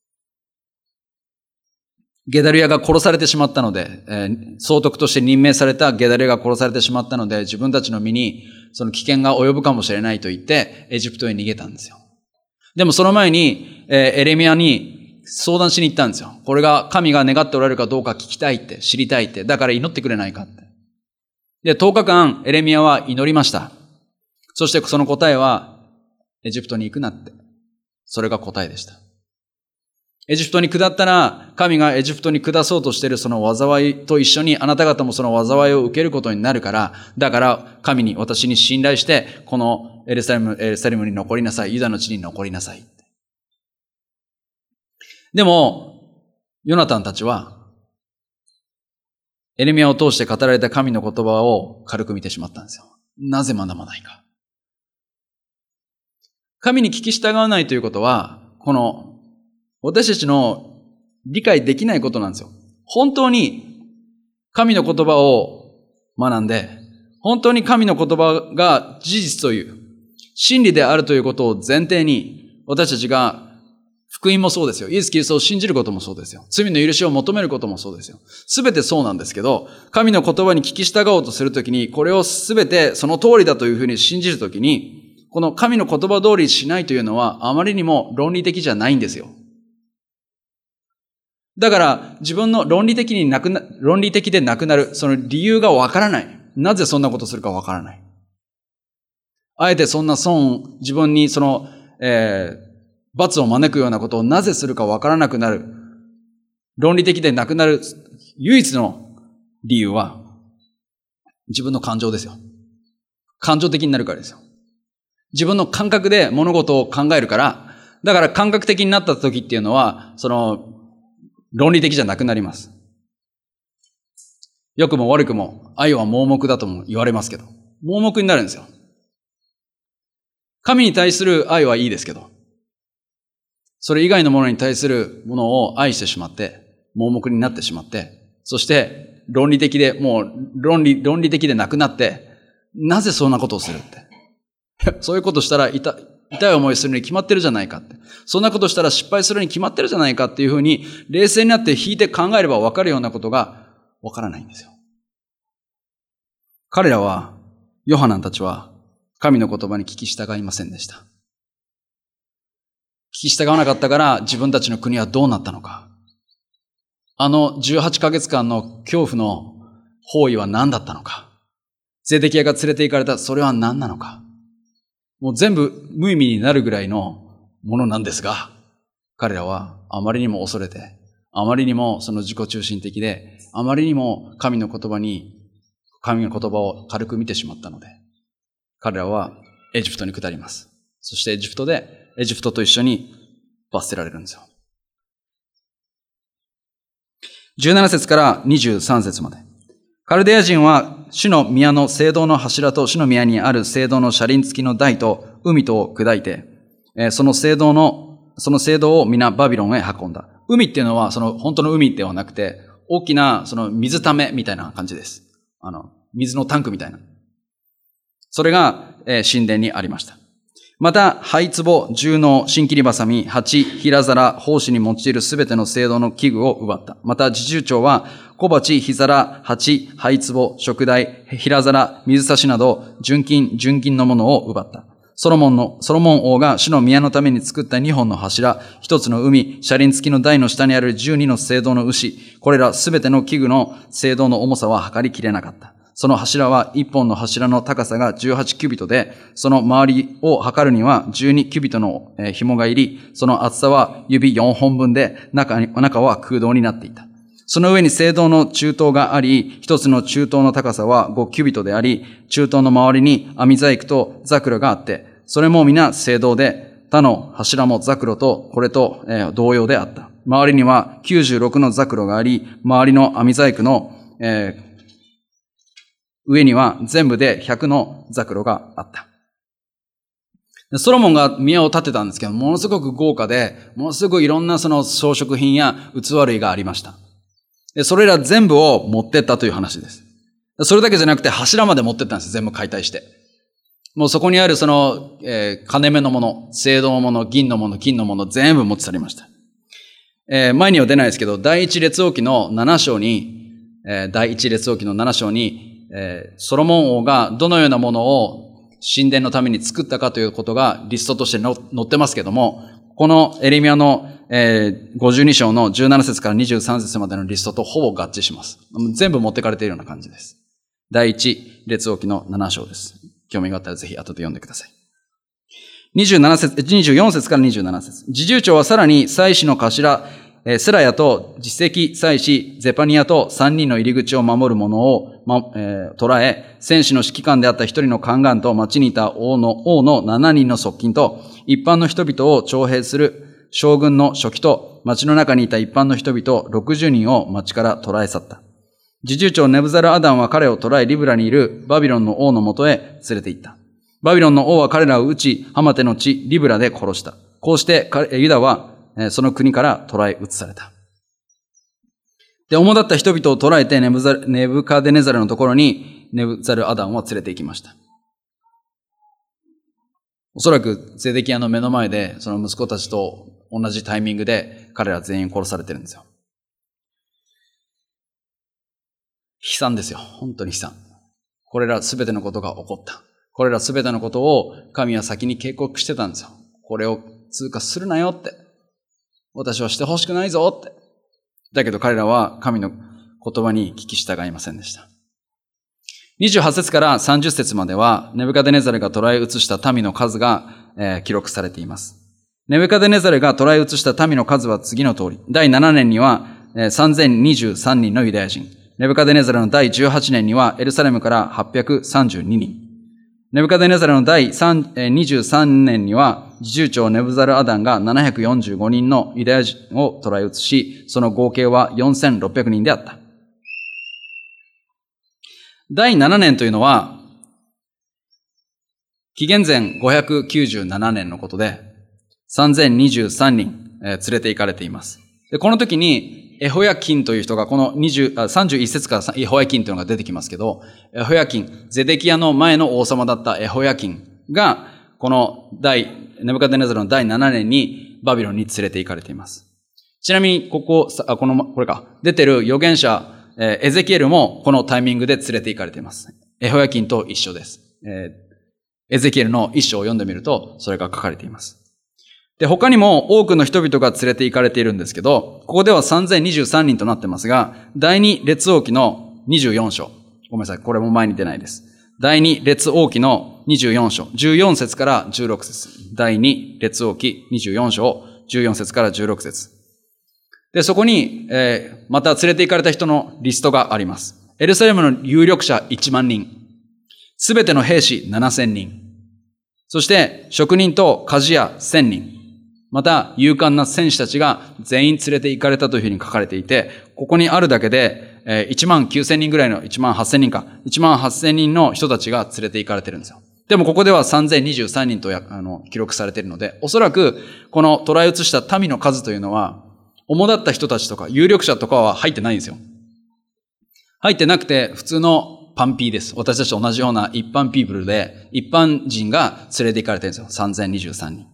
ゲダルヤが殺されてしまったので、総督として任命されたゲダルヤが殺されてしまったので、自分たちの身にその危険が及ぶかもしれないと言って、エジプトへ逃げたんですよ。でもその前に、エレミヤに相談しに行ったんですよ。これが神が願っておられるかどうか聞きたいって、知りたいって、だから祈ってくれないかって。で、10日間エレミヤは祈りました。そしてその答えは、エジプトに行くなって。それが答えでした。エジプトに下ったら、神がエジプトに下そうとしているその災いと一緒にあなた方もその災いを受けることになるから、だから神に、私に信頼して、このエルサレムに残りなさい。ユダの地に残りなさい。でも、ヨナタンたちは、エレミヤを通して語られた神の言葉を軽く見てしまったんですよ。なぜ学ばないか。神に聞き従わないということは、私たちの理解できないことなんですよ。本当に神の言葉を学んで、本当に神の言葉が事実という、真理であるということを前提に、私たちが福音もそうですよ。イエス・キリストを信じることもそうですよ。罪の許しを求めることもそうですよ。すべてそうなんですけど、神の言葉に聞き従おうとするときに、これをすべてその通りだというふうに信じるときに、この神の言葉通りしないというのはあまりにも論理的じゃないんですよ。だから自分の論理的でなくなる、その理由がわからない。なぜそんなことするかわからない。あえてそんな自分に罰を招くようなことをなぜするかわからなくなる。論理的でなくなる唯一の理由は自分の感情ですよ。感情的になるからですよ。自分の感覚で物事を考えるから、だから感覚的になった時っていうのは、論理的じゃなくなります。良くも悪くも愛は盲目だとも言われますけど、盲目になるんですよ。神に対する愛はいいですけど、それ以外のものに対するものを愛してしまって、盲目になってしまって、そして論理的ででなくなって、なぜそんなことをするって。そういうことしたら痛い思いするに決まってるじゃないかって。そんなことしたら失敗するに決まってるじゃないかっていうふうに、冷静になって引いて考えれば分かるようなことが分からないんですよ。彼らは、ヨハナンたちは、神の言葉に聞き従いませんでした。聞き従わなかったから自分たちの国はどうなったのか。18ヶ月間の恐怖の包囲は何だったのか。ゼデキヤが連れて行かれたそれは何なのか。もう全部無意味になるぐらいのものなんですが、彼らはあまりにも恐れて、あまりにもその自己中心的で、あまりにも神の言葉を軽く見てしまったので、 彼らはエジプトに下ります。そしてエジプトと一緒に罰せられるんですよ。17節から23節まで。カルデア人は主の宮の聖堂の柱と主の宮にある聖堂の車輪付きの台と海とを砕いて、その聖堂を皆バビロンへ運んだ。海っていうのはその本当の海ではなくて、大きなその水ためみたいな感じです。水のタンクみたいな。それが神殿にありました。また、灰壺、重能、新切りばさみ、鉢、平皿、奉仕に用いるすべての聖堂の器具を奪った。また、侍従長は、小鉢、火皿、鉢、灰壺、食台、平皿、水差しなど、純金のものを奪った。ソロモン王が主の宮のために作った2本の柱、1つの海、車輪付きの台の下にある12の聖堂の牛、これらすべての器具の聖堂の重さは測りきれなかった。その柱は一本の柱の高さが18キュビトで、その周りを測るには12キュビトの紐がいり、その厚さは指4本分で、中は空洞になっていた。その上に聖堂の中東があり、一つの中東の高さは5キュビトであり、中東の周りに網細工とザクロがあって、それも皆聖堂で、他の柱もザクロとこれと同様であった。周りには96のザクロがあり、周りの網細工の上には全部で100のザクロがあった。ソロモンが宮を建てたんですけど、ものすごく豪華で、ものすごくいろんなその装飾品や器類がありました。それら全部を持ってったという話です。それだけじゃなくて柱まで持ってったんです。全部解体して。もうそこにあるその、金目のもの、青銅のもの、銀のもの、金のもの、全部持ち去りました。前には出ないですけど、第一列王記の7章に、ソロモン王がどのようなものを神殿のために作ったかということがリストとして載ってますけども、このエレミヤの、52章の17節から23節までのリストとほぼ合致します。全部持ってかれているような感じです。第一列王記の7章です。興味があったらぜひ後で読んでください。24節から27節。侍従長はさらに祭司の頭、セラヤと実績祭司ゼパニアと3人の入り口を守る者を、捕らえ、戦士の指揮官であった一人の宦官と町にいた王の7人の側近と、一般の人々を徴兵する将軍の書記と、町の中にいた一般の人々60人を町から捕らえ去った。侍従長ネブザルアダンは彼を捕らえ、リブラにいるバビロンの王のもとへ連れて行った。バビロンの王は彼らを撃ち、ハマテの地リブラで殺した。こうしてユダはその国から捕らえ移された。で、主だった人々を捕らえてネブカデネザルのところにネブザルアダンを連れて行きました。おそらくゼデキヤの目の前でその息子たちと同じタイミングで彼ら全員殺されてるんですよ。悲惨ですよ。本当に悲惨。これらすべてのことが起こった。これらすべてのことを神は先に警告してたんですよ。これを通過するなよって。私はしてほしくないぞって。だけど彼らは神の言葉に聞き従いませんでした。28節から30節まではネブカデネザルが捕らえ移した民の数が、記録されています。ネブカデネザルが捕らえ移した民の数は次の通り。第7年には、3023人のユダヤ人。ネブカデネザルの第18年にはエルサレムから832人。ネブカデネザルの第23年には、侍従長ネブザルアダンが745人のユダヤ人を捕らえ移し、その合計は4600人であった。第7年というのは、紀元前597年のことで、3023人連れて行かれています。で、この時に、エホヤキンという人が、この31節からエホヤキンというのが出てきますけど、エホヤキン、ゼデキヤの前の王様だったエホヤキンが、このネブカデネザルの第7年にバビロンに連れて行かれています。ちなみに、これか、出てる預言者、エゼキエルもこのタイミングで連れて行かれています。エホヤキンと一緒です。エゼキエルの一章を読んでみると、それが書かれています。で、他にも多くの人々が連れて行かれているんですけど、ここでは3023人となってますが、第二列王記の24章。ごめんなさい、これも前に出ないです。第二列王記の24章。14節から16節。第二列王記24章、14節から16節。で、そこに、また連れて行かれた人のリストがあります。エルサレムの有力者1万人。 すべての兵士7000人。そして職人と鍛冶屋1000人。また勇敢な戦士たちが全員連れて行かれたというふうに書かれていて、ここにあるだけで19000人ぐらいの、18000人か、18000人の人たちが連れて行かれてるんですよ。でもここでは3023人と記録されているので、おそらくこの捉え移した民の数というのは、主だった人たちとか有力者とかは入ってないんですよ。入ってなくて普通のパンピーです。私たちと同じような一般ピープルで、一般人が連れて行かれてるんですよ。3023人。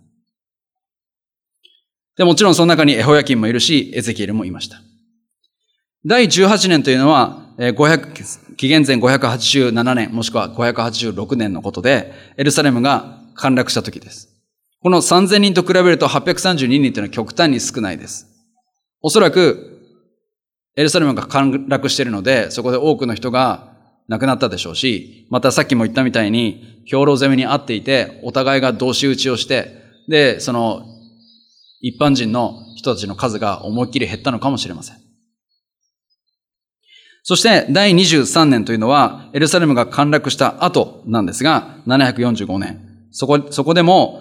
で、もちろんその中にエホヤキンもいるし、エゼキエルもいました。第18年というのは、紀元前587年、もしくは586年のことで、エルサレムが陥落した時です。この3000人と比べると832人というのは極端に少ないです。おそらく、エルサレムが陥落しているので、そこで多くの人が亡くなったでしょうし、またさっきも言ったみたいに、兵糧攻めに遭っていて、お互いが同士討ちをして、で、その、一般人の人たちの数が思いっきり減ったのかもしれません。そして第23年というのはエルサレムが陥落した後なんですが、745年。そこでも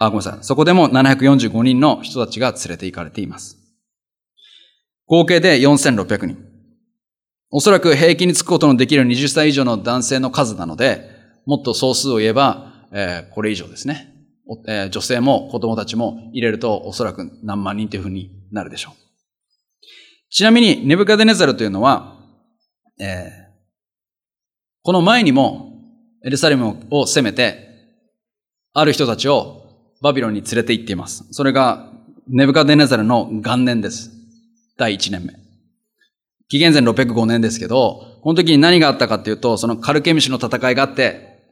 745人の人たちが連れて行かれています。合計で4600人。おそらく兵役に就くことのできる20歳以上の男性の数なので、もっと総数を言えば、これ以上ですね。女性も子供たちも入れるとおそらく何万人というふうになるでしょう。ちなみにネブカデネザルというのは、この前にもエルサレムを攻めてある人たちをバビロンに連れて行っています。それがネブカデネザルの元年です。第1年目。紀元前605年ですけど、この時に何があったかというと、そのカルケミシの戦いがあって、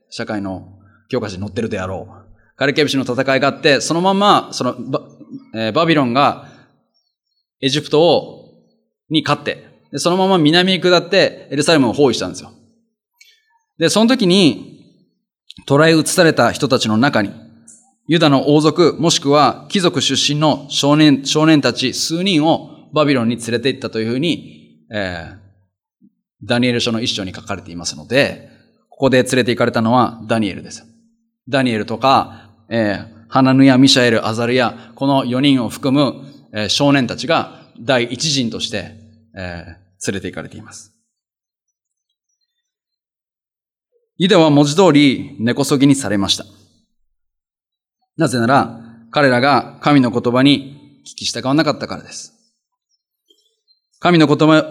社会の教科書に載ってるであろう。カルケミシの戦いがあって、そのまま、バビロンがエジプトに勝って、でそのまま南に下ってエルサレムを包囲したんですよ。で、その時に捕らえ移された人たちの中に、ユダの王族もしくは貴族出身の少年たち数人をバビロンに連れて行ったというふうに、ダニエル書の一章に書かれていますので、ここで連れて行かれたのはダニエルです。ダニエルとか、ハナヌヤ、ミシャエル、アザルヤ、この4人を含む、少年たちが第一陣として、連れて行かれています。ユダは文字通り根こそぎにされました。なぜなら、彼らが神の言葉に聞き従わなかったからです。神の言葉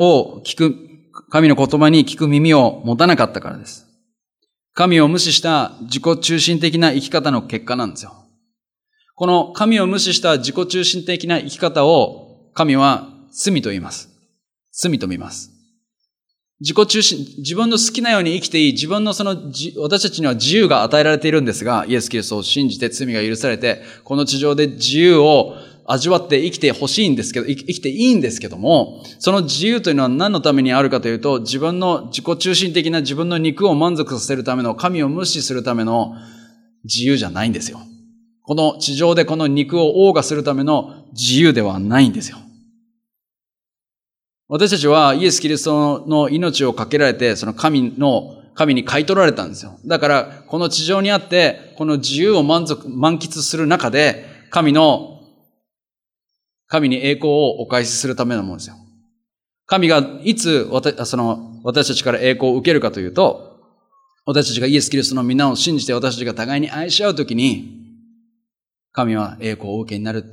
に聞く耳を持たなかったからです。神を無視した自己中心的な生き方の結果なんですよ。この神を無視した自己中心的な生き方を神は罪と言います。罪と見ます。自分の好きなように生きていい、私たちには自由が与えられているんですが、イエス・キリストを信じて罪が許されて、この地上で自由を味わって生きてほしいんですけど、生きていいんですけども、その自由というのは何のためにあるかというと、自分の自己中心的な自分の肉を満足させるための、神を無視するための自由じゃないんですよ。この地上でこの肉を謳歌するための自由ではないんですよ。私たちはイエス・キリストの命をかけられて、その神に買い取られたんですよ。だから、この地上にあって、この自由を満喫する中で、神に栄光をお返しするためのものですよ。神がいつ私たちから栄光を受けるかというと、私たちがイエス・キリストの皆を信じて私たちが互いに愛し合うときに、神は栄光をお受けになるって。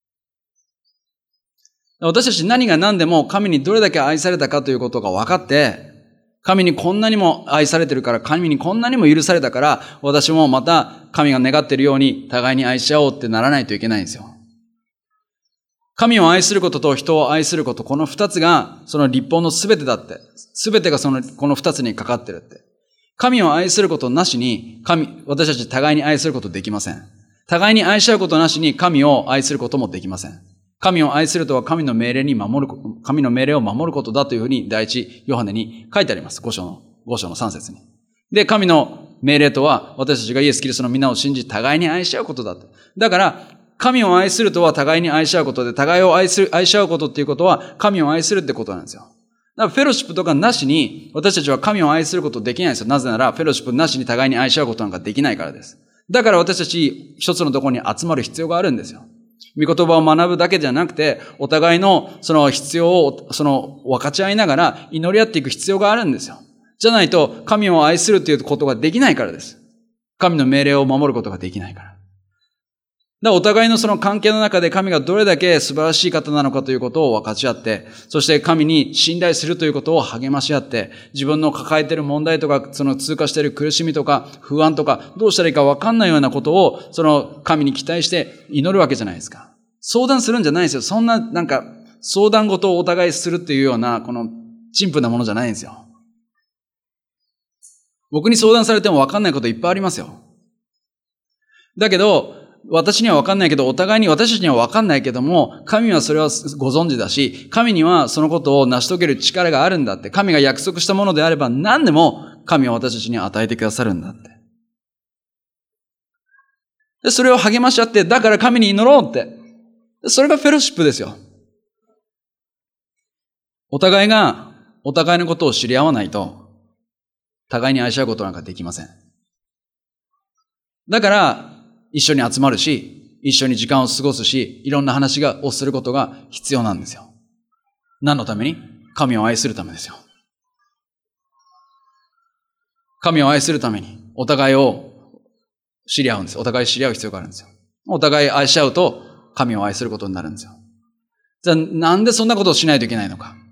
私たち何が何でも神にどれだけ愛されたかということが分かって、神にこんなにも愛されてるから、神にこんなにも許されたから、私もまた神が願っているように互いに愛し合おうってならないといけないんですよ。神を愛することと人を愛すること、この二つがその律法のすべてだって。すべてがこの二つにかかってるって。神を愛することなしに、私たち互いに愛することできません。互いに愛し合うことなしに神を愛することもできません。神を愛するとは神の命令を守ることだというふうに第一ヨハネに書いてあります。5章の3節に。で、神の命令とは私たちがイエス・キリストの皆を信じ互いに愛し合うことだと。だから、神を愛するとは互いに愛し合うことで、互いを愛し合うことっていうことは神を愛するってことなんですよ。 だからフェローシップとかなしに私たちは神を愛することできないんですよ。なぜならフェローシップなしに互いに愛し合うことなんかできないからです。だから私たち一つのところに集まる必要があるんですよ。御言葉を学ぶだけじゃなくて、お互いのその必要を分かち合いながら祈り合っていく必要があるんですよ。じゃないと神を愛するということができないからです。神の命令を守ることができないから。だからお互いのその関係の中で神がどれだけ素晴らしい方なのかということを分かち合って、そして神に信頼するということを励まし合って、自分の抱えている問題とか、その通過している苦しみとか、不安とか、どうしたらいいか分かんないようなことを、その神に期待して祈るわけじゃないですか。相談するんじゃないですよ。そんな相談事をお互いするっていうような、この陳腐なものじゃないんですよ。僕に相談されても分かんないこといっぱいありますよ。だけど、私には分かんないけど、お互いに私たちには分かんないけども、神はそれはご存知だし、神にはそのことを成し遂げる力があるんだって、神が約束したものであれば何でも神は私たちに与えてくださるんだって。で、それを励まし合って、だから神に祈ろうって。それがフェローシップですよ。お互いがお互いのことを知り合わないと、互いに愛し合うことなんかできません。だから、一緒に集まるし、一緒に時間を過ごすし、いろんな話をすることが必要なんですよ。何のために？神を愛するためですよ。神を愛するために、お互いを知り合うんですよ。お互い知り合う必要があるんですよ。お互い愛し合うと、神を愛することになるんですよ。じゃあ、なんでそんなことをしないといけないのか。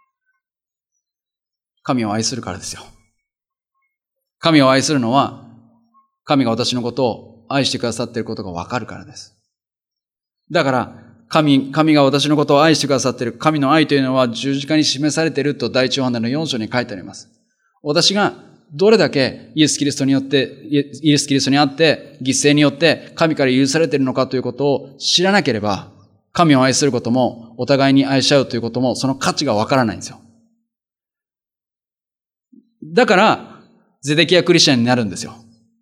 神を愛するからですよ。神を愛するのは、神が私のことを愛してくださっていることがわかるからです。だから、神が私のことを愛してくださっている神の愛というのは十字架に示されていると第一ヨハネの4章に書いてあります。私がどれだけイエス・キリストにあって、犠牲によって神から許されているのかということを知らなければ、神を愛することも、お互いに愛し合うということも、その価値がわからないんですよ。だから、ゼデキヤクリスチャンになるんですよ。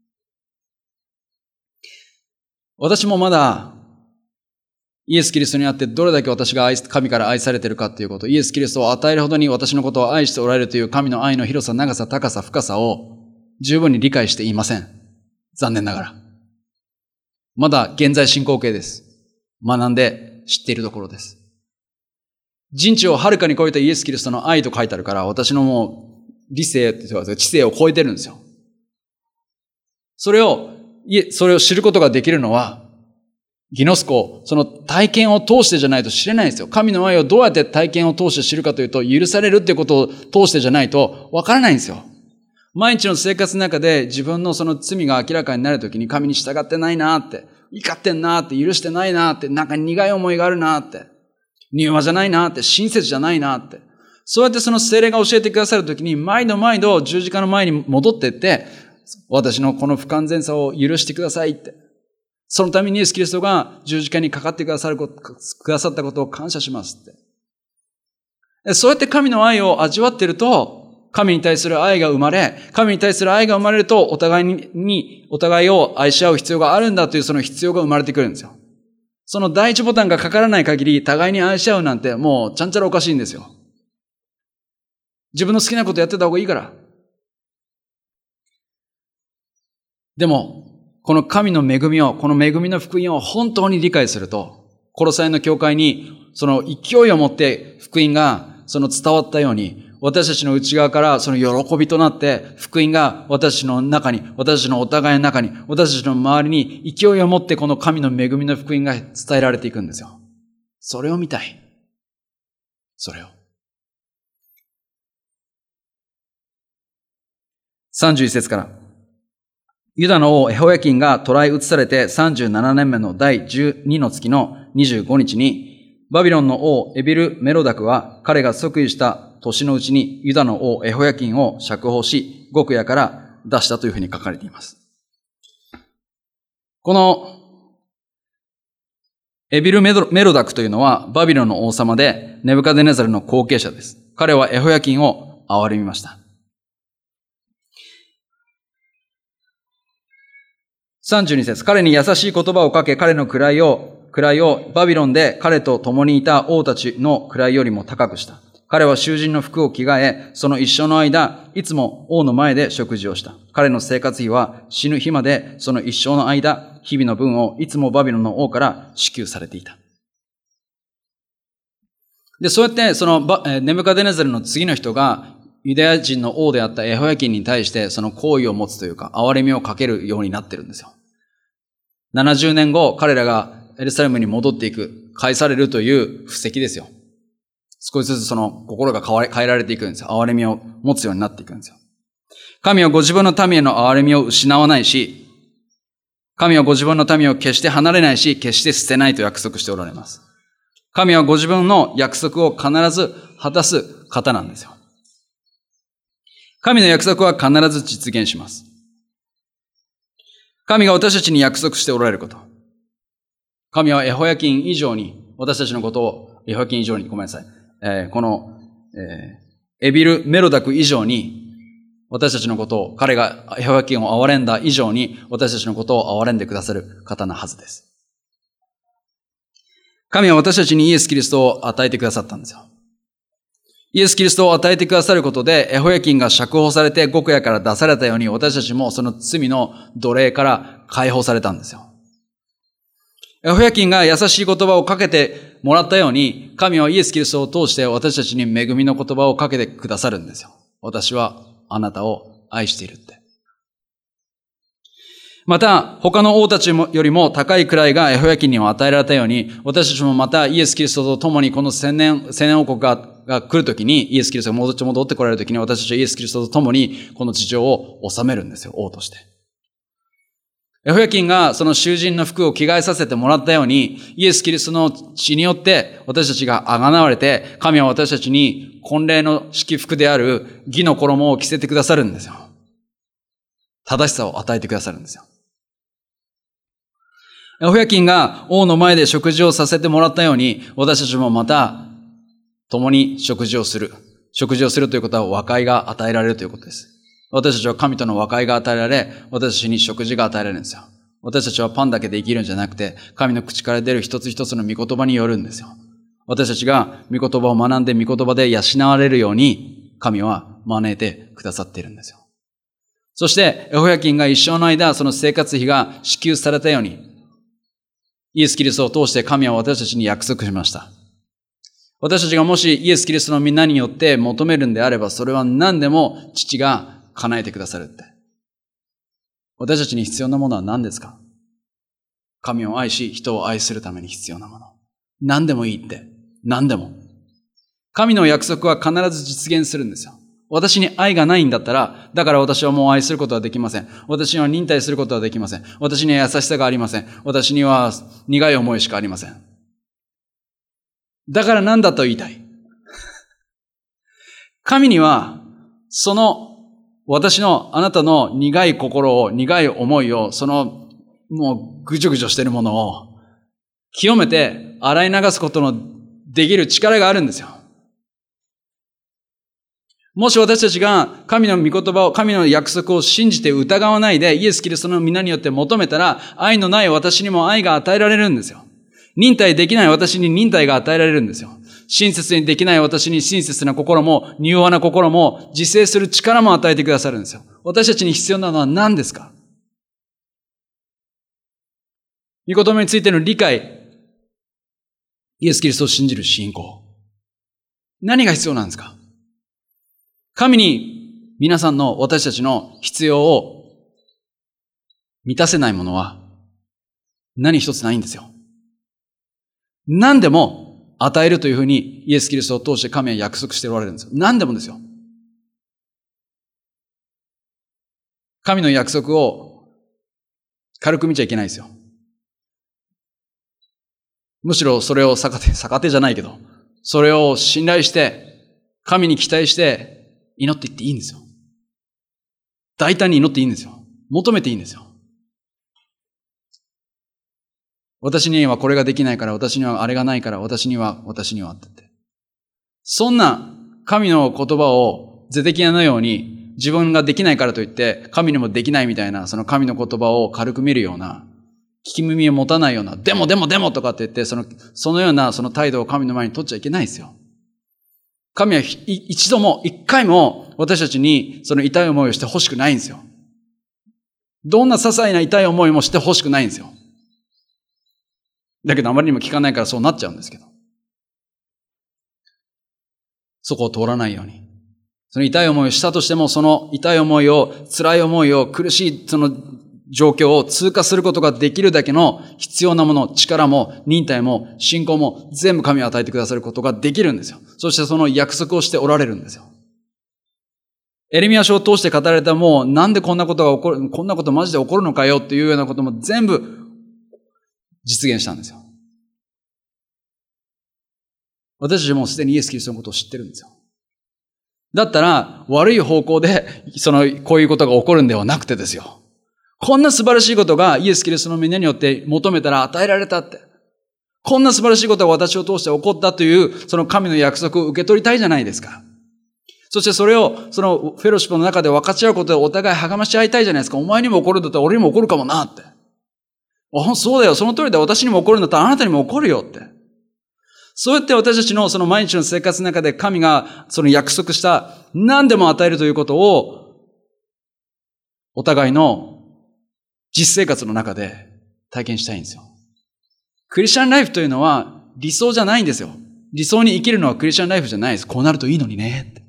私もまだ、イエス・キリストにあってどれだけ私が神から愛されているかということ、イエス・キリストを与えるほどに私のことを愛しておられるという神の愛の広さ、長さ、高さ、深さを十分に理解していません。残念ながら。まだ現在進行形です。学んで知っているところです。人知をはるかに超えたイエス・キリストの愛と書いてあるから、私のもう理性、知性を超えてるんですよ。それを知ることができるのは、ギノスコ、その体験を通してじゃないと知れないんですよ。神の愛をどうやって体験を通して知るかというと、許されるっていうことを通してじゃないとわからないんですよ。毎日の生活の中で自分のその罪が明らかになるときに神に従ってないなって、怒ってんなって、許してないなって、なんか苦い思いがあるなって、柔和じゃないなって、親切じゃないなって。そうやってその聖霊が教えてくださるときに、毎度十字架の前に戻っていって、私のこの不完全さを許してくださいって。そのためにイエス・キリストが十字架にかかってくださったことを感謝しますって。そうやって神の愛を味わっていると、神に対する愛が生まれ、神に対する愛が生まれると、お互いを愛し合う必要があるんだというその必要が生まれてくるんですよ。その第一ボタンがかからない限り、互いに愛し合うなんてもうちゃんちゃらおかしいんですよ。自分の好きなことやってた方がいいから。でも、この神の恵みを、この恵みの福音を本当に理解すると、コロサイの教会にその勢いを持って福音がその伝わったように、私たちの内側からその喜びとなって福音が私たちの中に、私たちのお互いの中に、私たちの周りに勢いを持ってこの神の恵みの福音が伝えられていくんですよ。それを見たい。それを。31節から。ユダの王エホヤキンが捕らえ移されて37年目の第12の月の25日に、バビロンの王エビル・メロダクは彼が即位した年のうちにユダの王エホヤキンを釈放し、極夜から出したというふうに書かれています。このエビル・メロダクというのはバビロンの王様でネブカデネザルの後継者です。彼はエホヤキンを憐れみました。32節、彼に優しい言葉をかけ、彼の位をバビロンで彼と共にいた王たちの位よりも高くした。 彼は囚人の服を着替え、その一生の間、いつも王の前で食事をした。彼の生活費は死ぬ日まで、その一生の間、日々の分をいつもバビロンの王から支給されていた。で、そうやって、ネブカデネザルの次の人が、ユダヤ人の王であったエホヤキンに対して、その好意を持つというか、憐れみをかけるようになってるんですよ。70年後、彼らがエルサレムに戻っていく、返されるという布石ですよ。少しずつその心が変えられていくんですよ。憐れみを持つようになっていくんですよ。神はご自分の民への憐れみを失わないし、神はご自分の民を決して離れないし、決して捨てないと約束しておられます。神はご自分の約束を必ず果たす方なんですよ。神の約束は必ず実現します。神が私たちに約束しておられること。神はエホヤキン以上に、私たちのことを、エホヤキン以上に、ごめんなさい。エビル・メロダク以上に、私たちのことを、彼がエホヤキンを憐れんだ以上に、私たちのことを憐れんでくださる方なはずです。神は私たちにイエス・キリストを与えてくださったんですよ。イエス・キリストを与えてくださることで、エホヤキンが釈放されて極夜から出されたように、私たちもその罪の奴隷から解放されたんですよ。エホヤキンが優しい言葉をかけてもらったように、神はイエス・キリストを通して私たちに恵みの言葉をかけてくださるんですよ。私はあなたを愛しているって。また、他の王たちよりも高い位がエホヤキンには与えられたように、私たちもまたイエス・キリストと共にこの千年王国が来るときに、イエス・キリストが戻ってこられるときに、私たちはイエス・キリストと共にこの地上を治めるんですよ、王として。エホヤキンがその囚人の服を着替えさせてもらったように、イエス・キリストの血によって私たちが贖われて、神は私たちに婚礼の式服である義の衣を着せてくださるんですよ。正しさを与えてくださるんですよ。エホヤキンが王の前で食事をさせてもらったように、私たちもまた共に食事をする。食事をするということは和解が与えられるということです。私たちは神との和解が与えられ、私たちに食事が与えられるんですよ。私たちはパンだけで生きるんじゃなくて、神の口から出る一つ一つの御言葉によるんですよ。私たちが御言葉を学んで御言葉で養われるように、神は招いてくださっているんですよ。そして、エホヤキンが一生の間、その生活費が支給されたように、イエス・キリストを通して神は私たちに約束しました。私たちがもしイエス・キリストの皆によって求めるんであれば、それは何でも父が叶えてくださるって。私たちに必要なものは何ですか？神を愛し、人を愛するために必要なもの。何でもいいって。何でも。神の約束は必ず実現するんですよ。私に愛がないんだったら、だから私はもう愛することはできません。私には忍耐することはできません。私には優しさがありません。私には苦い思いしかありません。だから何だと言いたい。神には、その私のあなたの苦い心を、苦い思いを、もうぐじょぐじょしてるものを、清めて洗い流すことのできる力があるんですよ。もし私たちが神の御言葉を、神の約束を信じて疑わないで、イエス・キリストの皆によって求めたら、愛のない私にも愛が与えられるんですよ。忍耐できない私に忍耐が与えられるんですよ。親切にできない私に親切な心も、柔和な心も、自制する力も与えてくださるんですよ。私たちに必要なのは何ですか？御言葉についての理解、イエス・キリストを信じる信仰。何が必要なんですか？神に皆さんの私たちの必要を満たせないものは何一つないんですよ。何でも与えるというふうにイエス・キリストを通して神は約束しておられるんですよ。何でもですよ。神の約束を軽く見ちゃいけないですよ。むしろそれを逆手じゃないけど、それを信頼して、神に期待して祈っていっていいんですよ。大胆に祈っていいんですよ。求めていいんですよ。私にはこれができないから、私にはあれがないから、私にはって言って。そんな神の言葉をゼデキヤのように自分ができないからといって神にもできないみたいな、その神の言葉を軽く見るような、聞き耳を持たないような、でもとかって言って、そのようなその態度を神の前に取っちゃいけないですよ。 神は一度も、一回も私たちにその痛い思いをしてほしくないんですよ。どんな些細な痛い思いもしてほしくないんですよ。だけどあまりにも聞かないからそうなっちゃうんですけど。そこを通らないように。その痛い思いをしたとしても、その痛い思いを、辛い思いを、苦しいその状況を通過することができるだけの必要なもの、力も、忍耐も、信仰も、全部神を与えてくださることができるんですよ。そしてその約束をしておられるんですよ。エレミヤ書を通して語られたもう、なんでこんなことが起こる、こんなことマジで起こるのかよっていうようなことも全部実現したんですよ。私たちもすでにイエス・キリストのことを知ってるんですよ。だったら、悪い方向で、こういうことが起こるんではなくてですよ。こんな素晴らしいことがイエス・キリストの皆によって求めたら与えられたって。こんな素晴らしいことが私を通して起こったという、その神の約束を受け取りたいじゃないですか。そしてそれを、そのフェロシップの中で分かち合うことでお互い励まし合いたいじゃないですか。お前にも起こるんだったら俺にも起こるかもなって。そうだよ、その通りで私にも起こるんだったらあなたにも起こるよって。そうやって私たちのその毎日の生活の中で神がその約束した何でも与えるということをお互いの実生活の中で体験したいんですよ。クリスチャンライフというのは理想じゃないんですよ。理想に生きるのはクリスチャンライフじゃないです。こうなるといいのにねって。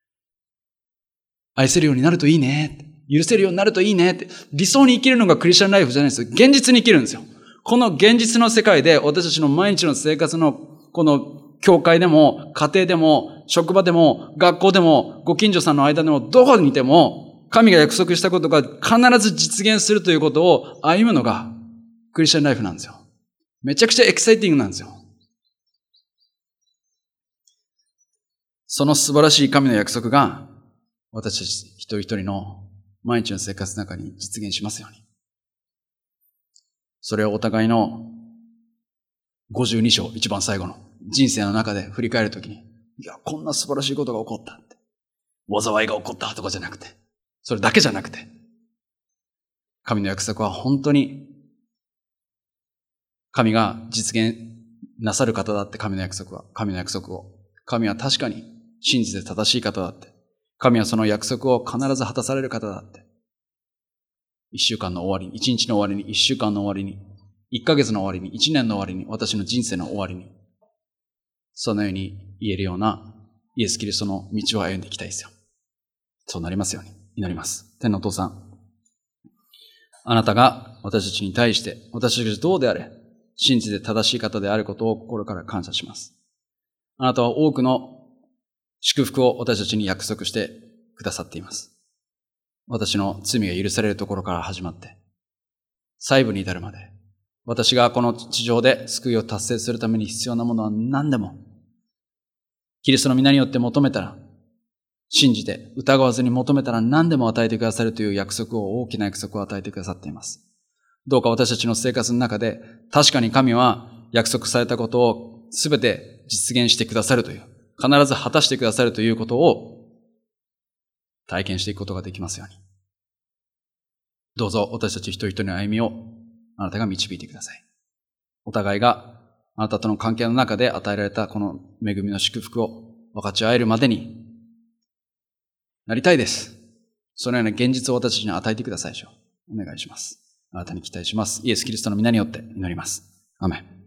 愛せるようになるといいねって。許せるようになるといいねって。理想に生きるのがクリスチャンライフじゃないです。現実に生きるんですよ。この現実の世界で私たちの毎日の生活のこの教会でも、家庭でも、職場でも、学校でも、ご近所さんの間でも、どこにいても、神が約束したことが必ず実現するということを歩むのがクリスチャンライフなんですよ。めちゃくちゃエキサイティングなんですよ。その素晴らしい神の約束が私たち一人一人の毎日の生活の中に実現しますように。それをお互いの52章、一番最後の人生の中で振り返るときに、いや、こんな素晴らしいことが起こったって。災いが起こったとかじゃなくて、それだけじゃなくて、神の約束は本当に、神が実現なさる方だって、神の約束を。神は確かに真実で正しい方だって。神はその約束を必ず果たされる方だって。一週間の終わりに、一日の終わりに、一週間の終わりに、一ヶ月の終わりに、一年の終わりに、私の人生の終わりに、そのように言えるようなイエス・キリストの道を歩んでいきたいですよ。そうなりますように祈ります。天のお父さん、あなたが私たちに対して、私たちどうであれ、真実で正しい方であることを心から感謝します。あなたは多くの祝福を私たちに約束してくださっています。私の罪が許されるところから始まって、細部に至るまで、私がこの地上で救いを達成するために必要なものは何でも、キリストの皆によって求めたら、信じて疑わずに求めたら何でも与えてくださるという約束を、大きな約束を与えてくださっています。どうか私たちの生活の中で、確かに神は約束されたことを全て実現してくださるという、必ず果たしてくださるということを体験していくことができますように。どうぞ私たち一人一人の歩みをあなたが導いてください。お互いがあなたとの関係の中で与えられたこの恵みの祝福を分かち合えるまでになりたいです。そのような現実を私たちに与えてくださいでしょう。お願いします。あなたに期待します。イエス・キリストの皆によって祈ります。アーメン。